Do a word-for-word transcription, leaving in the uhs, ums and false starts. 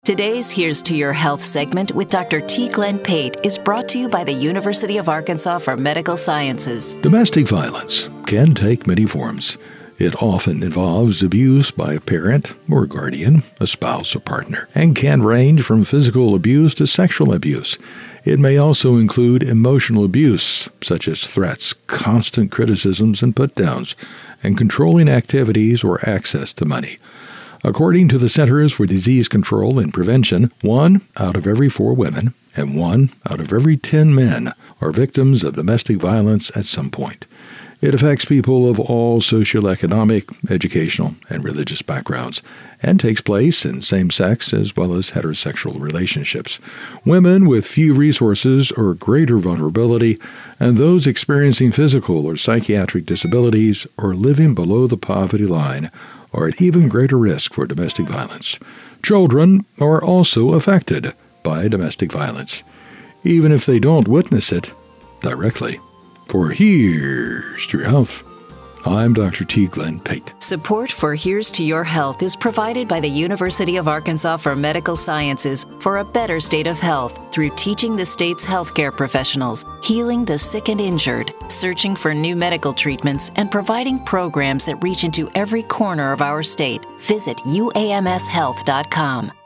Today's Here's to Your Health segment with Doctor T. Glenn Pate is brought to you by the University of Arkansas for Medical Sciences. Domestic violence can take many forms. It often involves abuse by a parent or guardian, a spouse or partner, and can range from physical abuse to sexual abuse. It may also include emotional abuse, such as threats, constant criticisms and put-downs, and controlling activities or access to money. According to the Centers for Disease Control and Prevention, one out of every four women and one out of every ten men are victims of domestic violence at some point. It affects people of all socioeconomic, educational, and religious backgrounds, and takes place in same-sex as well as heterosexual relationships. Women with few resources or greater vulnerability, and those experiencing physical or psychiatric disabilities or living below the poverty line are at even greater risk for domestic violence. Children are also affected by domestic violence, even if they don't witness it directly. For Here's to Your Health, I'm Doctor T. Glenn Pate. Support for Here's to Your Health is provided by the University of Arkansas for Medical Sciences for a better state of health through teaching the state's healthcare professionals, healing the sick and injured, searching for new medical treatments, and providing programs that reach into every corner of our state. Visit U A M S health dot com.